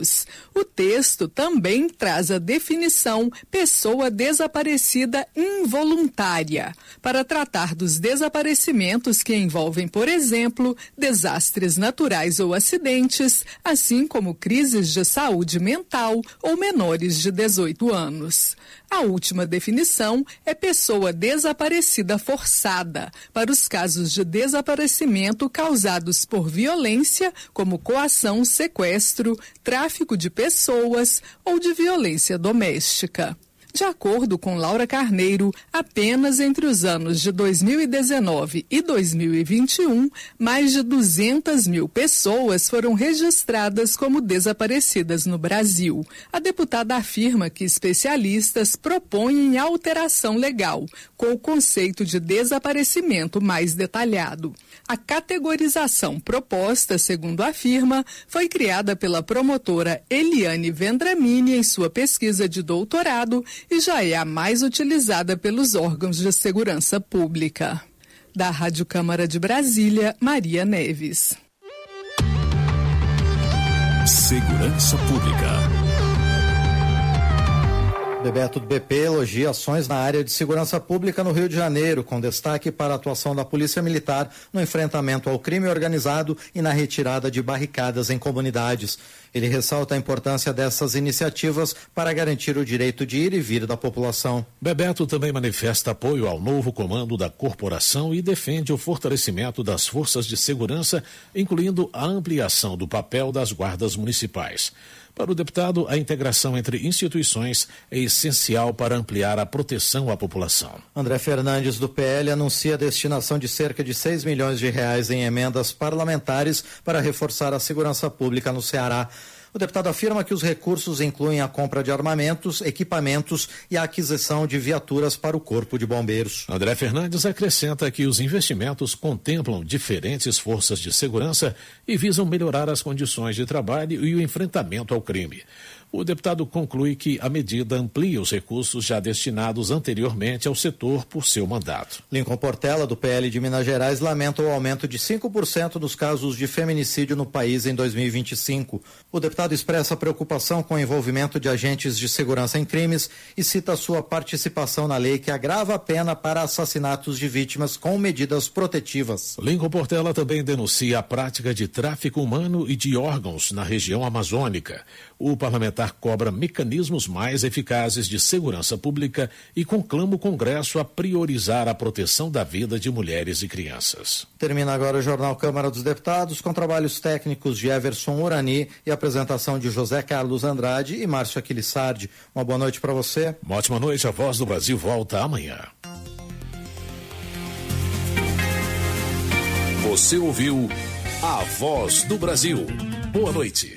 O texto também traz a definição pessoa desaparecida involuntária, para tratar dos desaparecimentos que envolvem, por exemplo, desastres naturais ou acidentes, assim como crises de saúde mental ou menores de 18 anos. A última definição é pessoa desaparecida forçada, para os casos de desaparecimento causados por violência, como coação, sequestro, tráfico de pessoas ou de violência doméstica. De acordo com Laura Carneiro, apenas entre os anos de 2019 e 2021, mais de 200 mil pessoas foram registradas como desaparecidas no Brasil. A deputada afirma que especialistas propõem alteração legal, com o conceito de desaparecimento mais detalhado. A categorização proposta, segundo afirma, foi criada pela promotora Eliane Vendramini em sua pesquisa de doutorado e já é a mais utilizada pelos órgãos de segurança pública. Da Rádio Câmara de Brasília, Maria Neves. Segurança Pública. Bebeto do BP elogia ações na área de segurança pública no Rio de Janeiro, com destaque para a atuação da Polícia Militar no enfrentamento ao crime organizado e na retirada de barricadas em comunidades. Ele ressalta a importância dessas iniciativas para garantir o direito de ir e vir da população. Bebeto também manifesta apoio ao novo comando da corporação e defende o fortalecimento das forças de segurança, incluindo a ampliação do papel das guardas municipais. Para o deputado, a integração entre instituições é essencial para ampliar a proteção à população. André Fernandes, do PL, anuncia a destinação de cerca de 6 milhões de reais em emendas parlamentares para reforçar a segurança pública no Ceará. O deputado afirma que os recursos incluem a compra de armamentos, equipamentos e a aquisição de viaturas para o Corpo de Bombeiros. André Fernandes acrescenta que os investimentos contemplam diferentes forças de segurança e visam melhorar as condições de trabalho e o enfrentamento ao crime. O deputado conclui que a medida amplia os recursos já destinados anteriormente ao setor por seu mandato. Lincoln Portela, do PL de Minas Gerais, lamenta o aumento de 5% dos casos de feminicídio no país em 2025. O deputado expressa preocupação com o envolvimento de agentes de segurança em crimes e cita sua participação na lei que agrava a pena para assassinatos de vítimas com medidas protetivas. Lincoln Portela também denuncia a prática de tráfico humano e de órgãos na região amazônica. O parlamentar cobra mecanismos mais eficazes de segurança pública e conclama o Congresso a priorizar a proteção da vida de mulheres e crianças. Termina agora o Jornal Câmara dos Deputados com trabalhos técnicos de Everson Urani e apresentação de José Carlos Andrade e Márcio Aquilissardi. Uma boa noite para você. Uma ótima noite. A Voz do Brasil volta amanhã. Você ouviu A Voz do Brasil. Boa noite.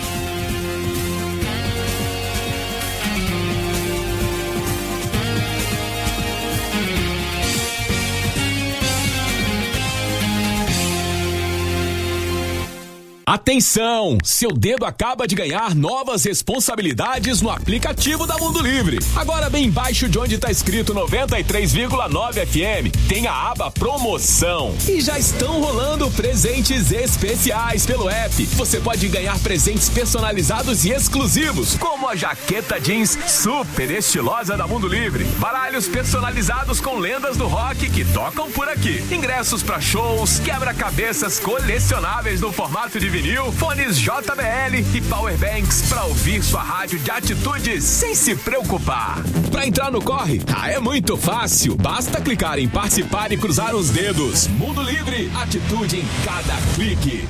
Atenção! Seu dedo acaba de ganhar novas responsabilidades no aplicativo da Mundo Livre. Agora, bem embaixo de onde está escrito 93,9 FM, tem a aba Promoção. E já estão rolando presentes especiais pelo app. Você pode ganhar presentes personalizados e exclusivos, como a jaqueta jeans super estilosa da Mundo Livre, baralhos personalizados com lendas do rock que tocam por aqui, ingressos para shows, quebra-cabeças colecionáveis no formato de vinil, fones JBL e powerbanks para ouvir sua rádio de atitude sem se preocupar. Para entrar no corre, é muito fácil. Basta clicar em participar e cruzar os dedos. Mundo Livre, atitude em cada clique.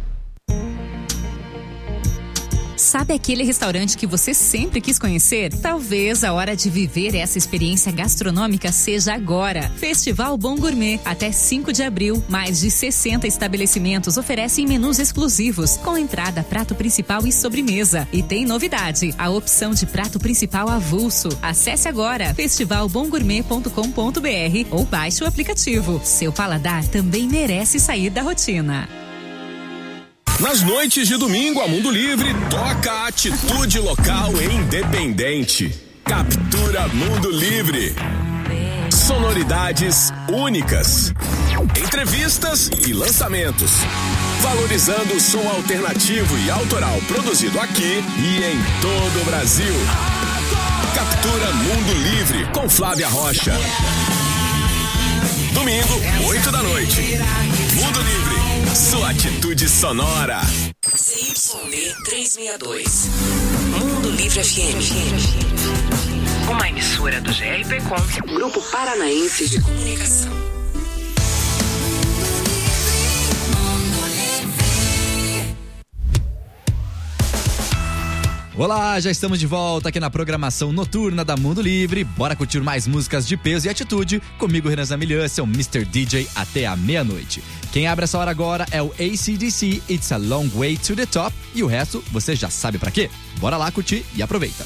Sabe aquele restaurante que você sempre quis conhecer? Talvez a hora de viver essa experiência gastronômica seja agora. Festival Bom Gourmet. Até 5 de abril, mais de 60 estabelecimentos oferecem menus exclusivos, com entrada, prato principal e sobremesa. E tem novidade, a opção de prato principal avulso. Acesse agora festivalbomgourmet.com.br ou baixe o aplicativo. Seu paladar também merece sair da rotina. Nas noites de domingo, a Mundo Livre toca a atitude local e independente. Captura Mundo Livre. Sonoridades únicas. Entrevistas e lançamentos. Valorizando o som alternativo e autoral produzido aqui e em todo o Brasil. Captura Mundo Livre com Flávia Rocha. Domingo, 8 da noite. Mundo Livre, sua atitude sonora. CYD 362. Mundo Livre FM. Uma emissora do GRPcom, Grupo Paranaense de Comunicação. Olá, já estamos de volta aqui na programação noturna da Mundo Livre. Bora curtir mais músicas de peso e atitude. Comigo, Renan Zamilian, seu Mr. DJ até a meia-noite. Quem abre essa hora agora é o AC/DC, It's a Long Way to the Top. E o resto, você já sabe pra quê. Bora lá curtir e aproveita.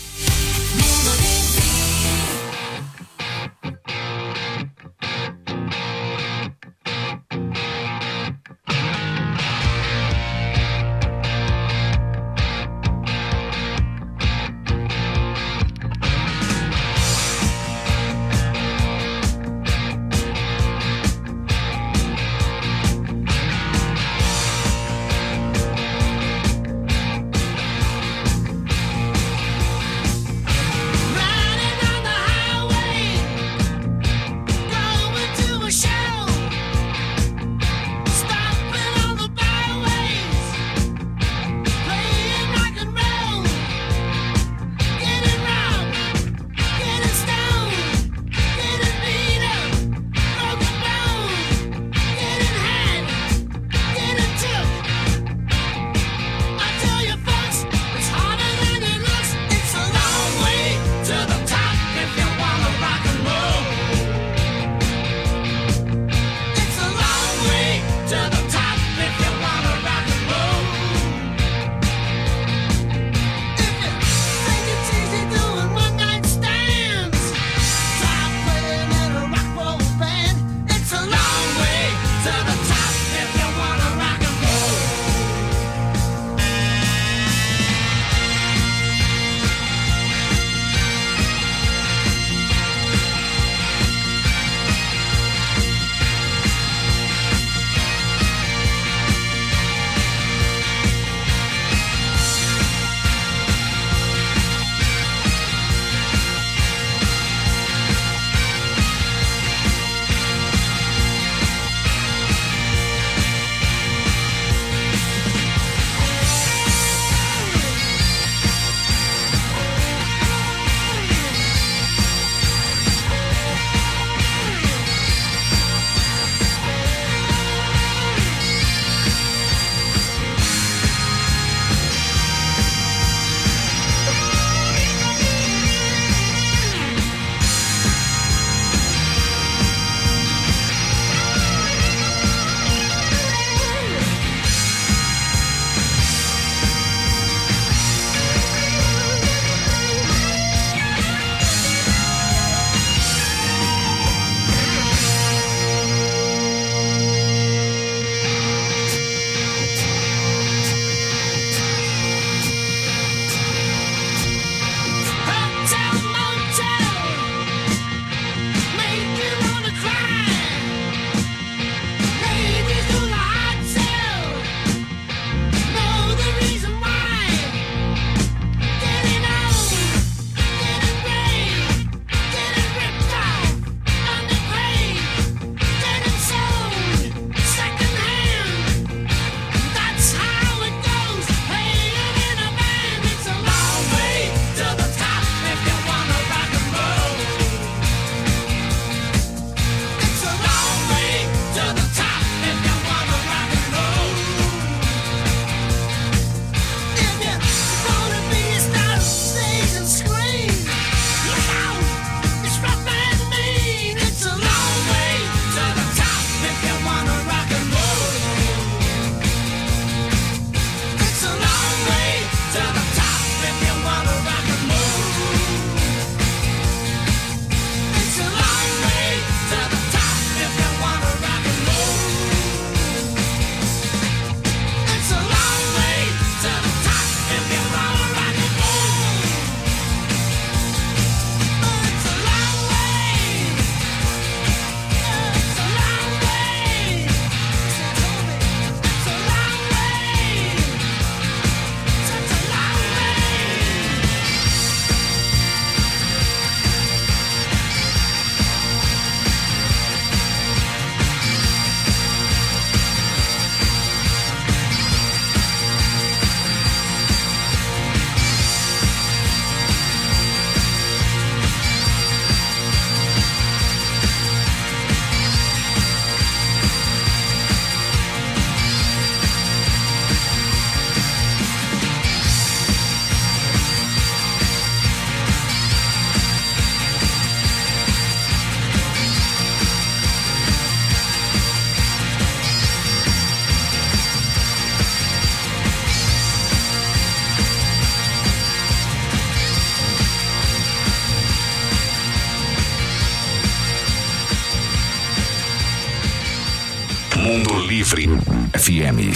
Mundo Livre FM.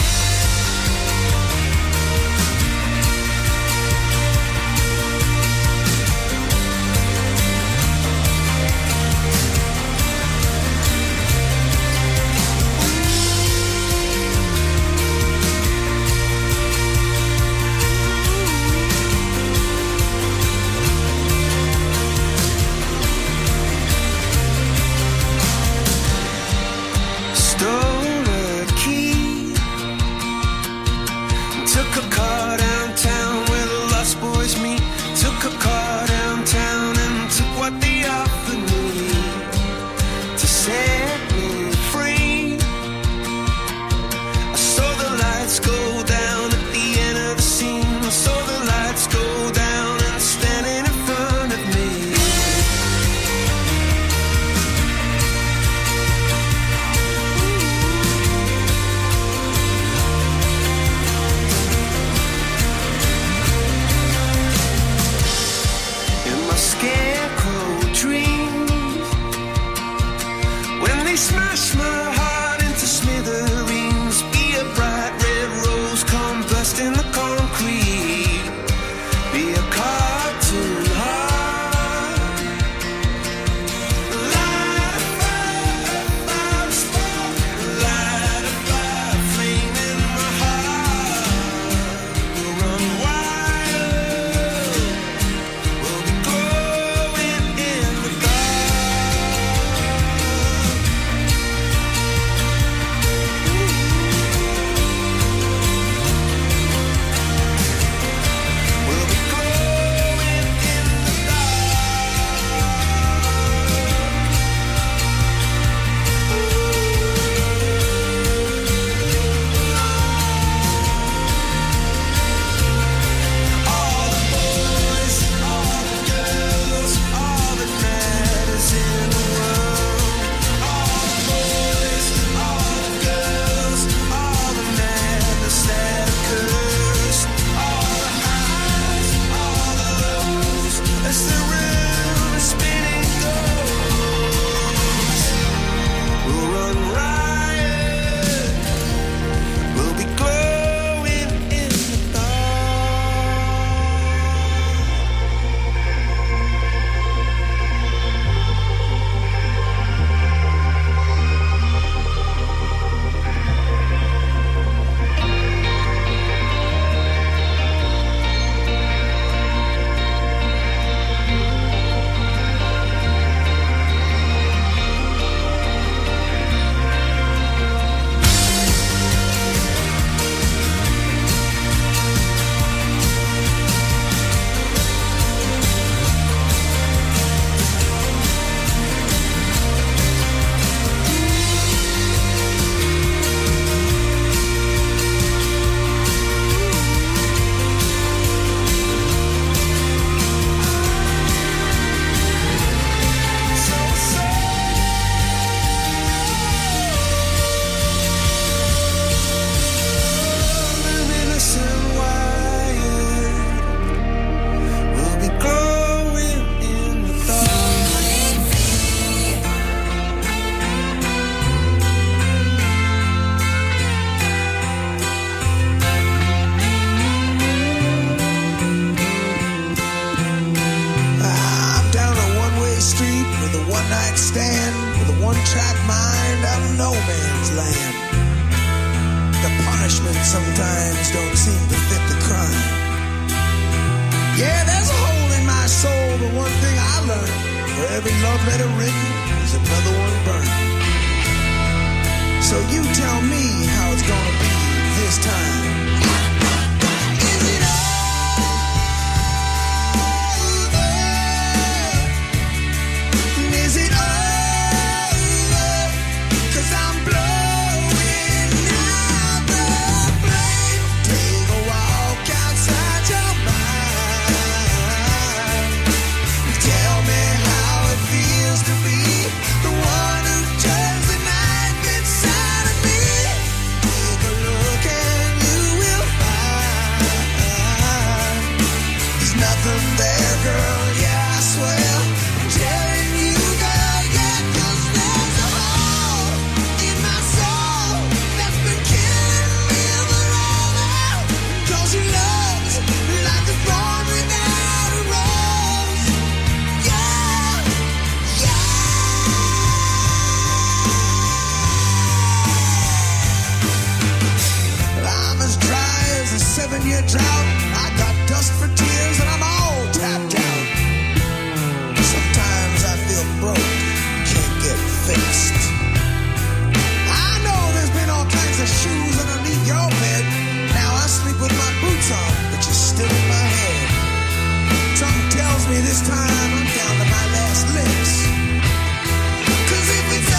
me this time, I'm down to my last licks. 'Cause if it's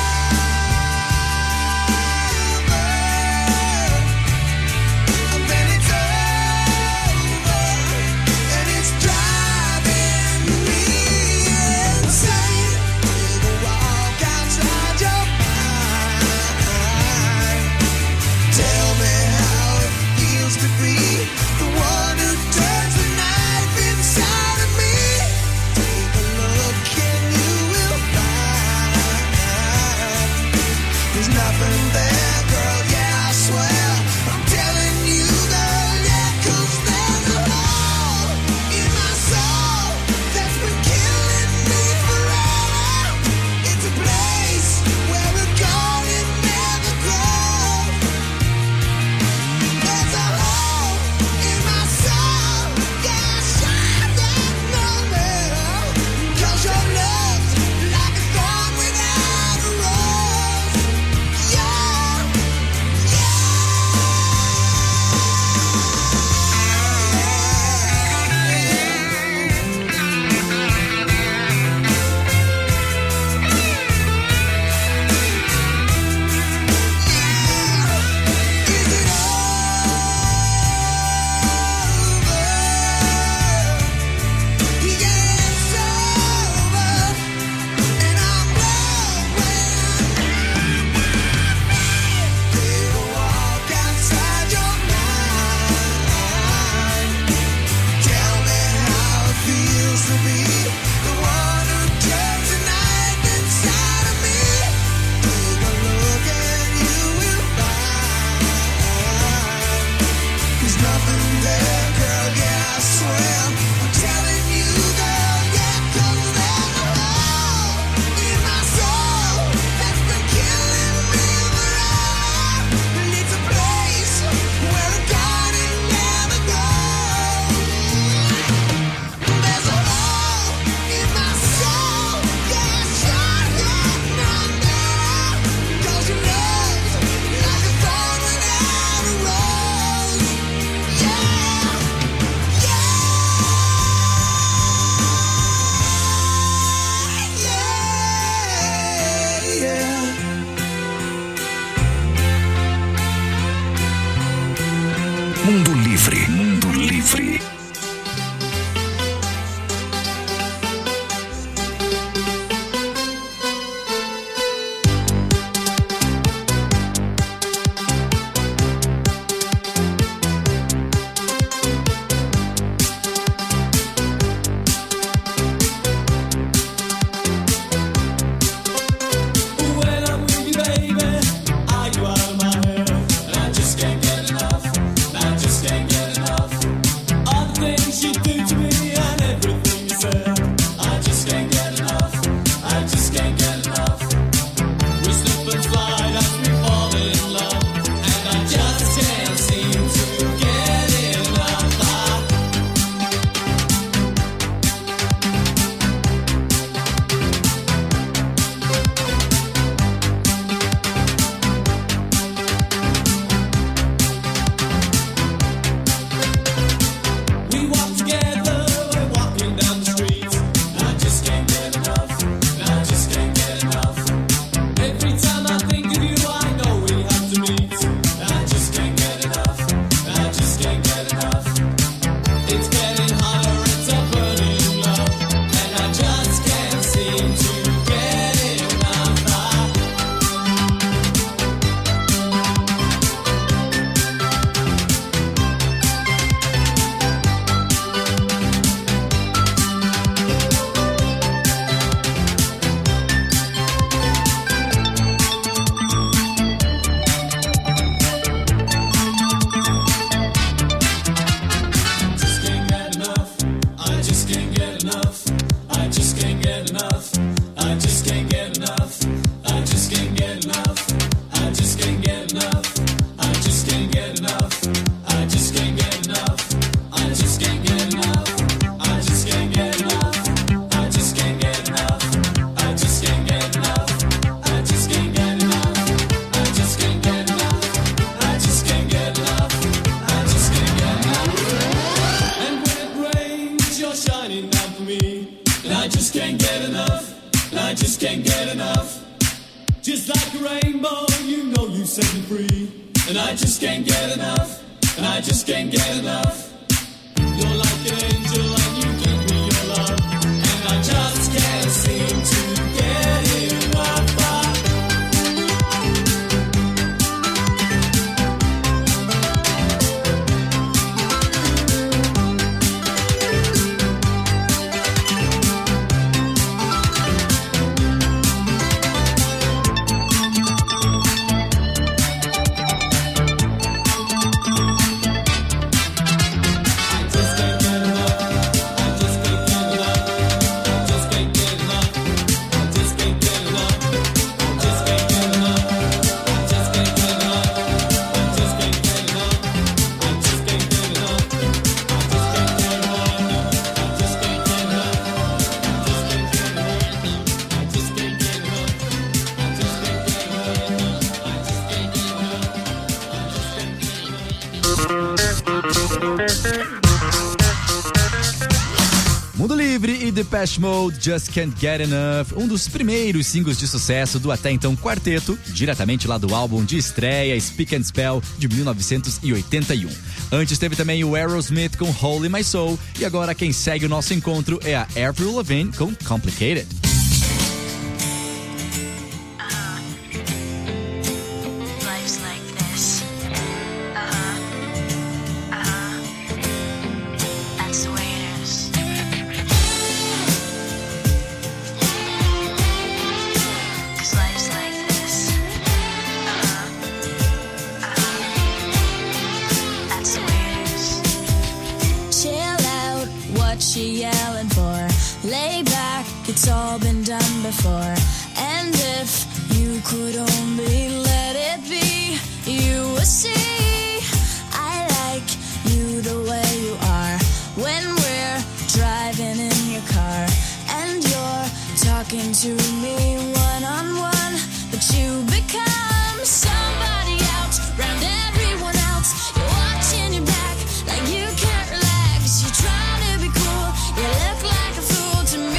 over, then it's over, and it's driving me insane. The walk outside your mind. Tell me how it feels to be the one who turns the knife inside of me. I just can't get enough, and I just can't get enough. Just like a rainbow, you know you set me free. And I just can't get enough, and I just can't get enough. You're like an angel and you give me your love, and I just can't seem to get enough. Mundo Livre e Depeche Mode, Just Can't Get Enough, um dos primeiros singles de sucesso do até então quarteto, diretamente lá do álbum de estreia Speak and Spell, de 1981. Antes teve também o Aerosmith com Holy My Soul, e agora quem segue o nosso encontro é a Avril Lavigne com Complicated. It's all been done before. And if you could only let it be, you would see I like you the way you are. When we're driving in your car and you're talking to me one-on-one, but you become somebody else round everyone else. You're watching your back like you can't relax. You're trying to be cool, you look like a fool to me.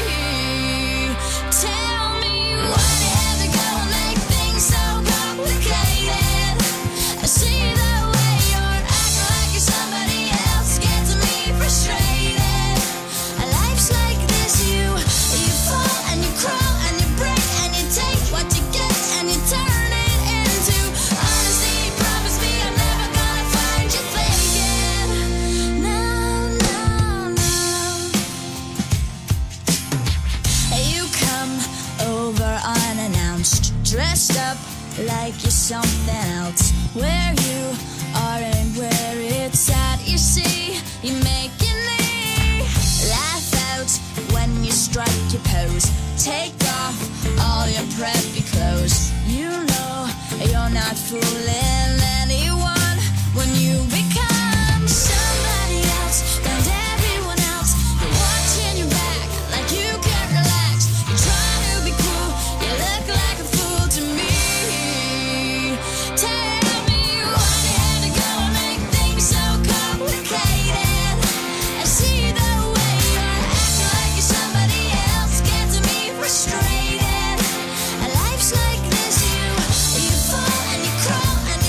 Dressed up like you're something else. Where you are and where it's at, you see, you're making me laugh out when you strike your pose. Take off all your preppy clothes. You know you're not fooling anyone when you become somebody else and everyone else. You're watching your back like you can't relax. You're trying to be cool, you look like a fool to me. Tell me why you had to go and make things so complicated. I see the way you're acting like you're somebody else, getting me frustrated. Life's like this, you fall and you crawl and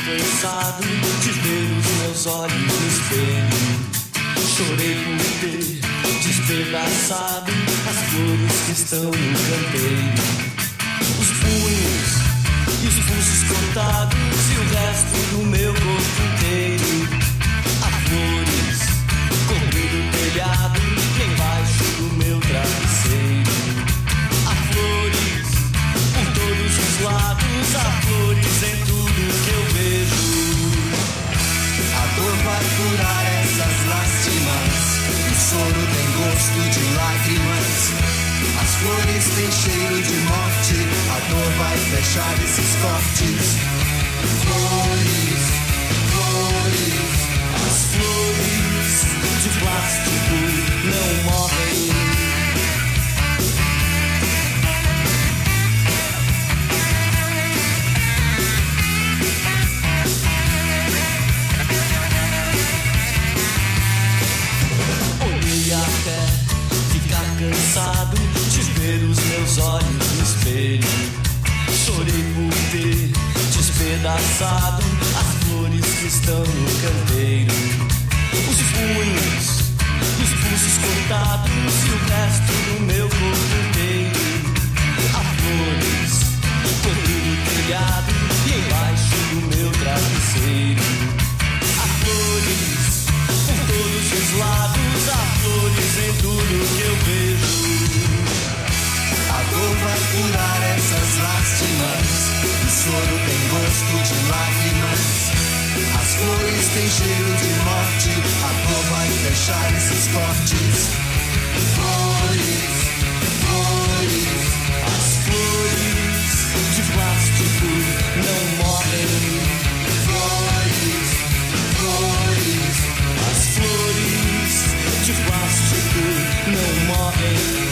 cansado de ver os meus olhos no espelho. Chorei por ter despedaçado as flores que estão no canteiro. Os punhos e os pulsos cortados e o resto do meu corpo inteiro. Há flores cobrindo o telhado e embaixo do meu travesseiro. Há flores por todos os lados, há flores em tudo que eu vejo. A dor vai curar essas lástimas, o soro tem gosto de lágrimas. As flores têm cheiro de morte, a dor vai fechar esses cortes. Flores, flores, as flores de plástico não morrem. Até ficar cansado de ver os meus olhos no espelho. Chorei por ter despedaçado as flores que estão no canteiro. Os punhos e os pulsos cortados e o resto do meu corpo inteiro. Há flores cobrindo o telhado e embaixo do meu travesseiro. Há flores por todos os lados, há flores em tudo que eu vejo. A dor vai curar essas lástimas, o soro tem gosto de lágrimas. As flores têm cheiro de morte, a dor vai fechar esses cortes. Flores, flores, as flores de plástico não morrem. Flores, flores, as flores de plástico não morrem.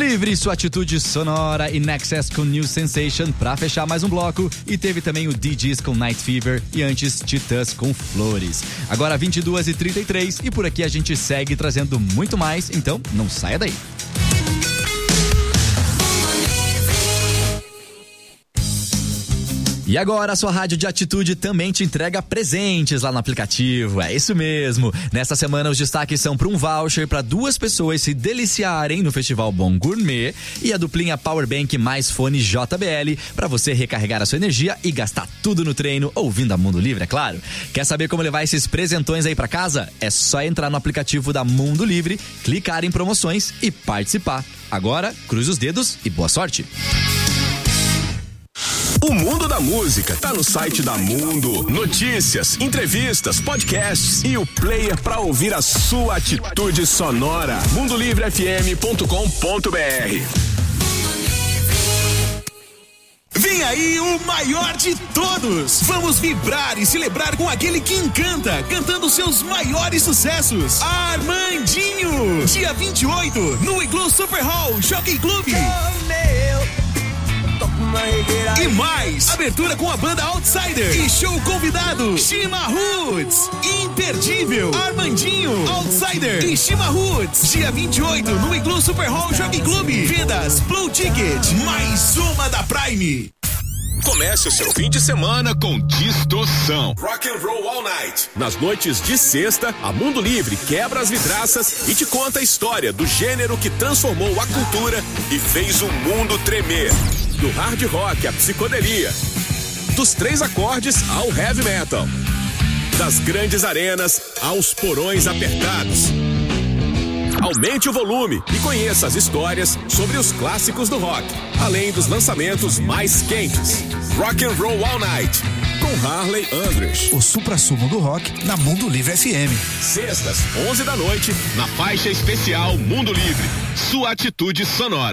Livre, sua atitude sonora e Nexus com New Sensation pra fechar mais um bloco. E teve também o DJs com Night Fever e antes Titãs com Flores. Agora 22h33 e por aqui a gente segue trazendo muito mais, então não saia daí. E agora a sua rádio de atitude também te entrega presentes lá no aplicativo. É isso mesmo. Nesta semana os destaques são para um voucher para 2 pessoas se deliciarem no Festival Bom Gourmet e a duplinha Powerbank mais fone JBL para você recarregar a sua energia e gastar tudo no treino ouvindo a Mundo Livre, é claro. Quer saber como levar esses presentões aí para casa? É só entrar no aplicativo da Mundo Livre, clicar em promoções e participar. Agora, cruze os dedos e boa sorte. O mundo da música tá no site da Mundo. Notícias, entrevistas, podcasts e o player para ouvir a sua atitude sonora. mundolivrefm.com.br. Vem aí o maior de todos! Vamos vibrar e celebrar com aquele que encanta, cantando seus maiores sucessos. Armandinho! Dia 28, no Igloo Super Hall Jockey Club. E mais, abertura com a banda Outsider e show convidado Shima Roots. Imperdível, Armandinho, Outsider e Shima Roots. Dia 28 no Igloo Super Hall Jockey Club. Vendas Blue Ticket, mais uma da Prime. Comece o seu fim de semana com distorção. Rock and Roll All Night. Nas noites de sexta, a Mundo Livre quebra as vidraças e te conta a história do gênero que transformou a cultura e fez o mundo tremer. Do hard rock à psicodelia, dos 3 acordes ao heavy metal, das grandes arenas aos porões apertados. Aumente o volume e conheça as histórias sobre os clássicos do rock, além dos lançamentos mais quentes. Rock and Roll All Night, com Harley Andrews. O suprassumo do rock na Mundo Livre FM. Sextas, 11 da noite, na faixa especial Mundo Livre. Sua atitude sonora.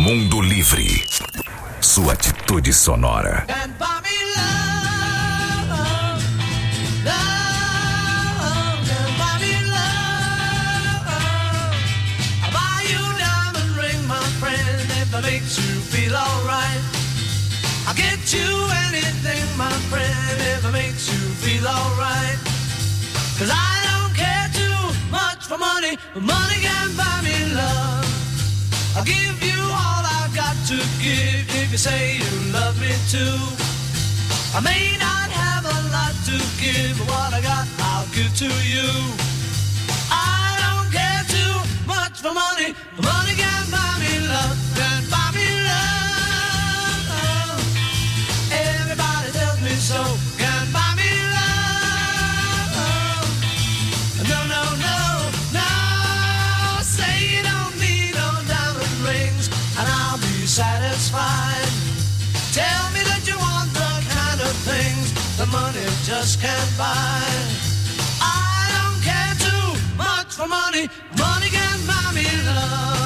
Mundo Livre. Sua atitude sonora. Makes you feel alright. I'll get you anything, my friend, if it makes you feel alright. 'Cause I don't care too much for money, but money can buy me love. I'll give you all I've got to give if you say you love me too. I may not have a lot to give, but what I got I'll give to you. I don't care too much for money, but money can buy me love. Can buy me love. Everybody tells me so. Can buy me love. No, no, no, no. Say you don't need no diamond rings, and I'll be satisfied. Tell me that you want the kind of things the money just can't buy. I don't care too much for money. Money can buy me love.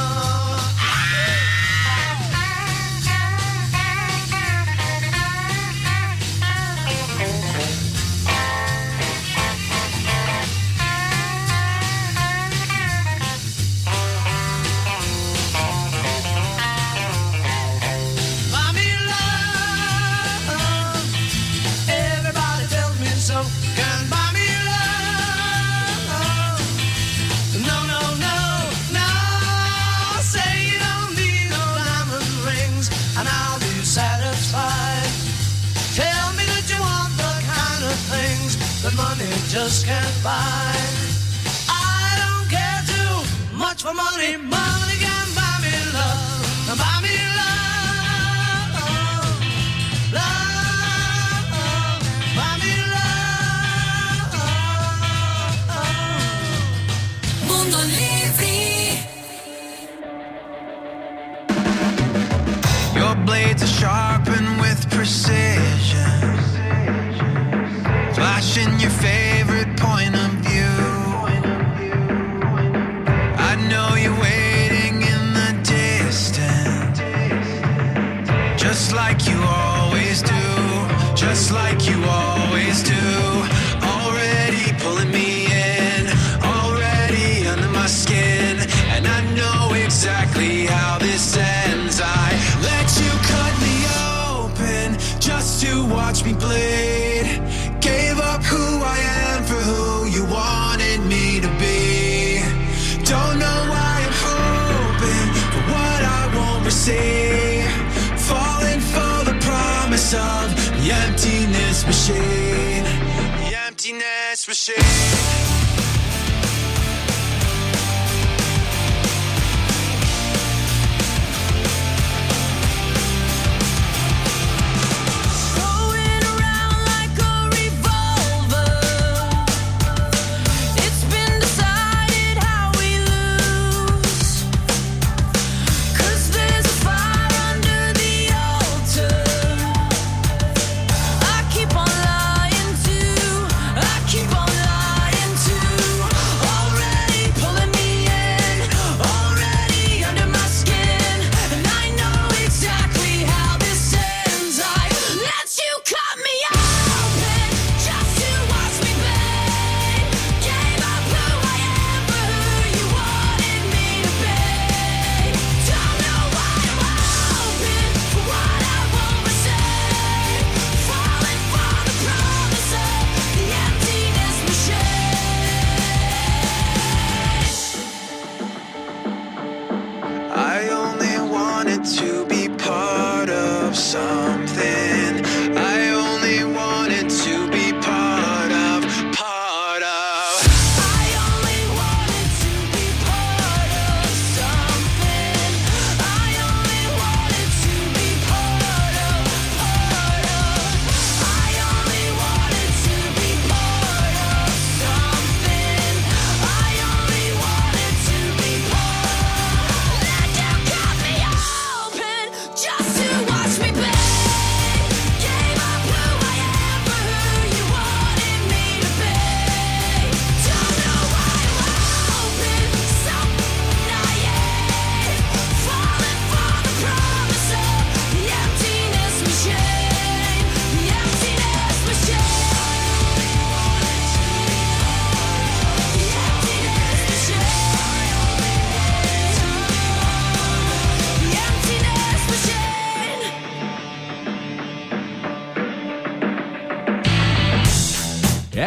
Money just can't buy. I don't care too much for money. Money can buy me love. Buy me love. Love. Buy me love. Mundo Livre. Your blades are sharpened with precision, flashing your favorite point of view. I know you're waiting in the distance, just like you always do, just like you always do. Already pulling me in, already under my skin, and I know exactly how this ends. I let you cut me open just to watch me bleed. Gave up who I am for who you wanted me to be. Don't know why I'm hoping for what I won't receive. Falling for the promise of the emptiness machine. The emptiness machine. Keep on lying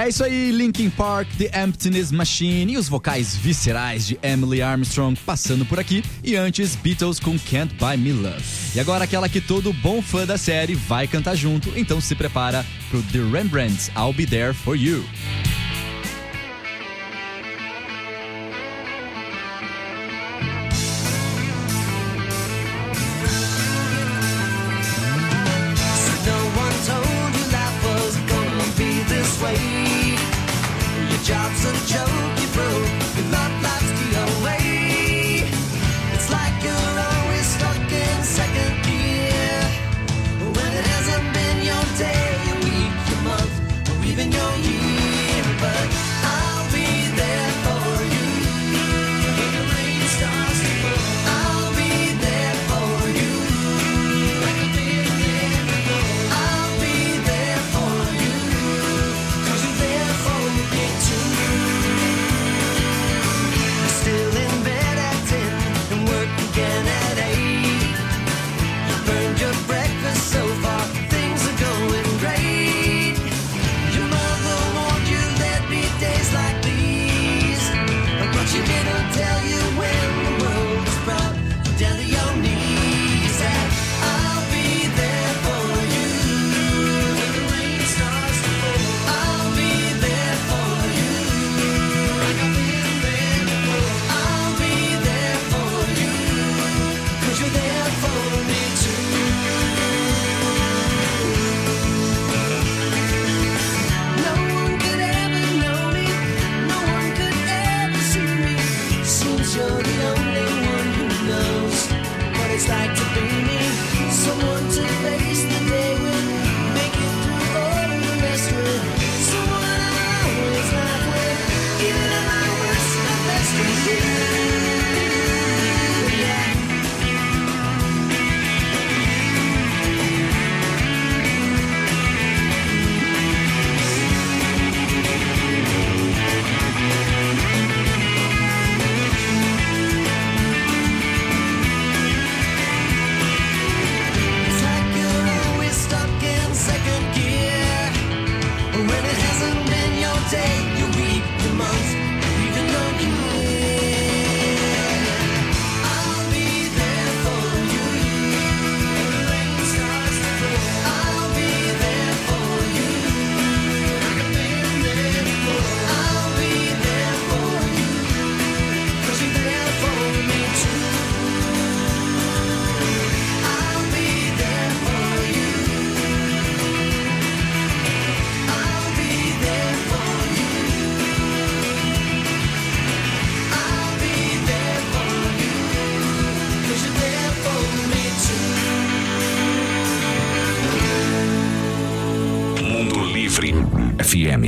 É isso aí, Linkin Park, The Emptiness Machine e os vocais viscerais de Emily Armstrong passando por aqui. E antes, Beatles com Can't Buy Me Love. E agora aquela que todo bom fã da série vai cantar junto, então se prepara pro The Rembrandts, I'll Be There For You. Your job's a joke, you broke. Your love life's the away. It's like you're always stuck in second gear. When it hasn't been your day, your week, your month, or even your year. But I'll be there for you. When the rain starts to fall, I'll be there for you. Like I've been there before. I'll be there for you. 'Cause you're there for me too. Still in bed at 10 and work again at 8. You burned your breakfast so far, things are going great. Your mother warned you there'd be days like these, but she didn't tell you when the world was brought down to your knees. And I'll be there for you when the rain starts to fall. I'll be there for you like I've been there before. I'll be there for you 'cause you're there for me too. No one could ever know me, no one could ever see me. Seems you're the only one who knows what it's like to be me. Someone to face the day with, make it through all the rest with. Someone I always laugh with, even at my worst and best with you. Yeah. It's like you're always stuck in second gear. When it hasn't been your day, your week, your month, or even your year. I'll be there for you when the rain starts to fall. I'll be there for you like I've been there before. I'll be there for you 'cause you're there for me too. I'll be there for you. I'll be there for you. I'll be there for you 'cause you're there for me too. Mundo Livre FM.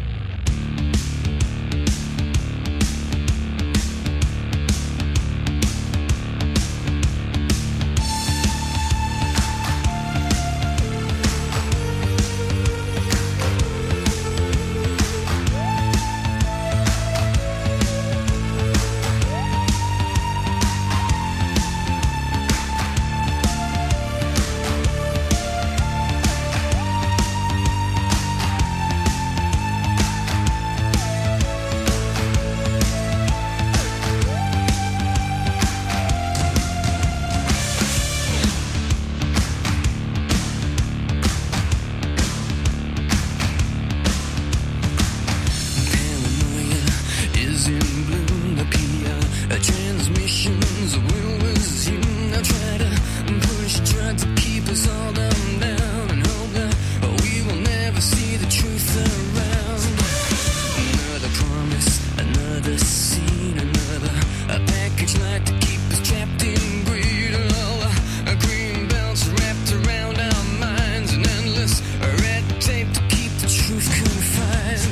Paranoia is in bloom. The PR transmissions will resume. Now try to push, try to keep us all down and hope that we will never see the truth around. Another promise, another scene, another package like to keep us trapped in greed. All green belts wrapped around our minds, and endless red tape to keep the truth confined.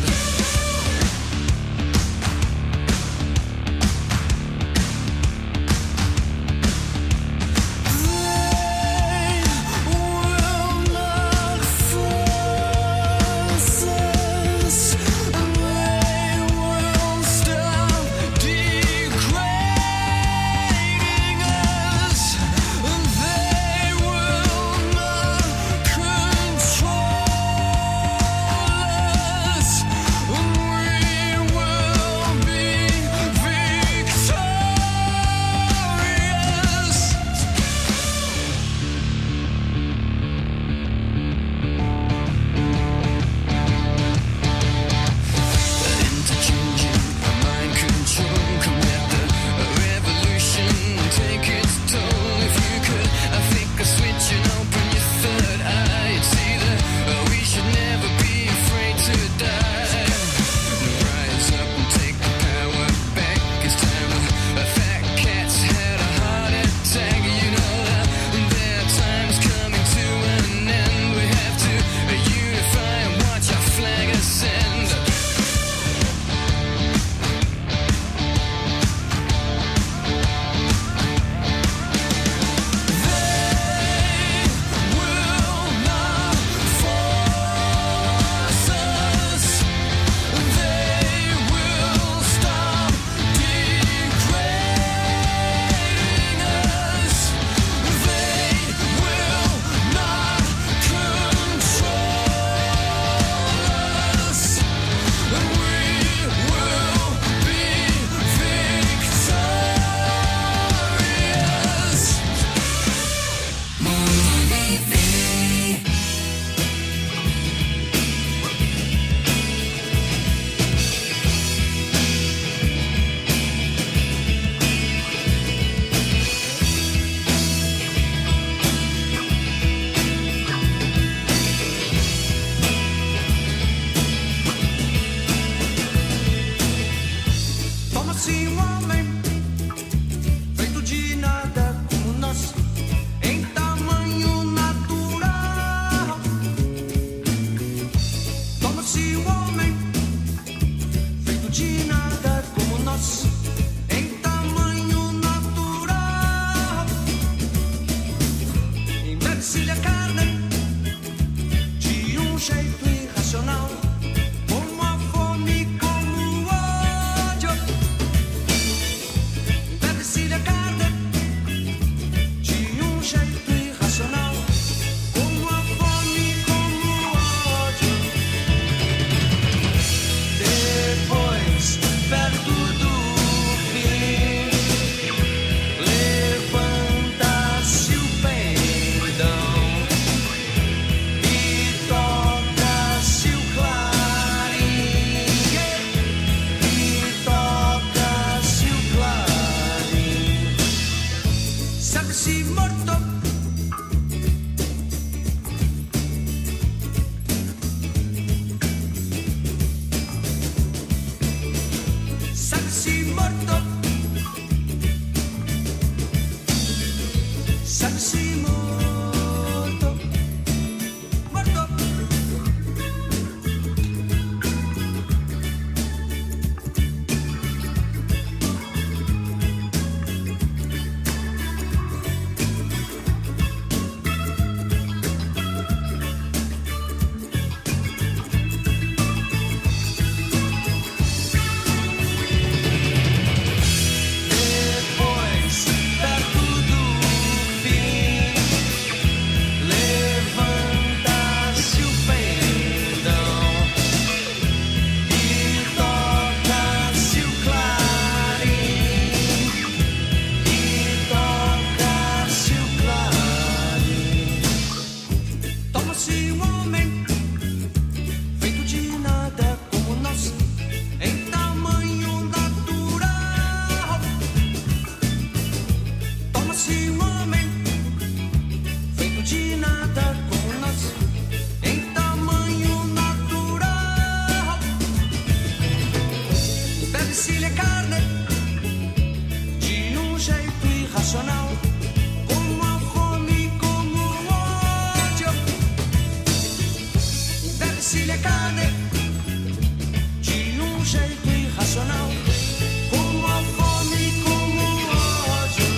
They will not force us. They will stop Toma-se um homem feito de nada como nós, em tamanho natural. Toma-se um homem feito de nada como nós, em tamanho natural. Embebe-se-lhe a carne de um jeito irracional, como a fome, como o ódio. Embebe-se-lhe a carne de um jeito irracional, como a fome, como o ódio. Depois, perto do fim, levanta-se o peidão e toca-se o clarim, e toca-se o clarim. Serve-se morto, serve-se morto, serve-se morto, morto. Depois, perto do fim, levanta-se o peidão e toca-se o clarim, e toca-se o clarim. Toma-se um homem feito de nada como nós, em tamanho natural. Toma-se um homem feito de nada como nós, em tamanho natural. Bebe-se-lhe a carne de um jeito irracional, como a fome, como o ódio. Bebe-se-lhe a carne de um jeito irracional, como a fome, como o ódio.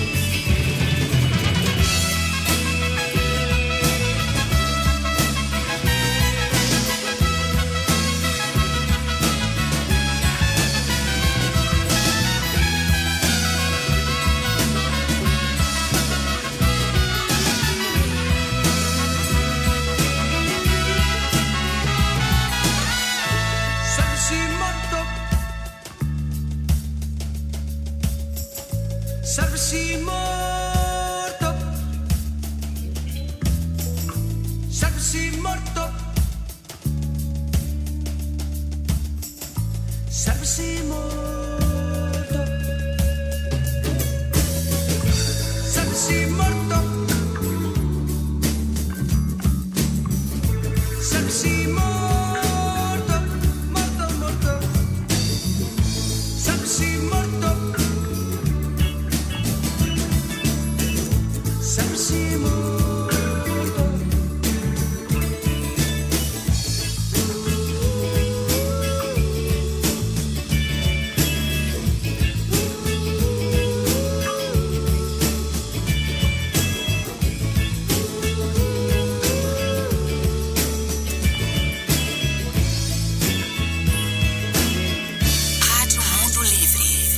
Serve-se morto, serve-se morto.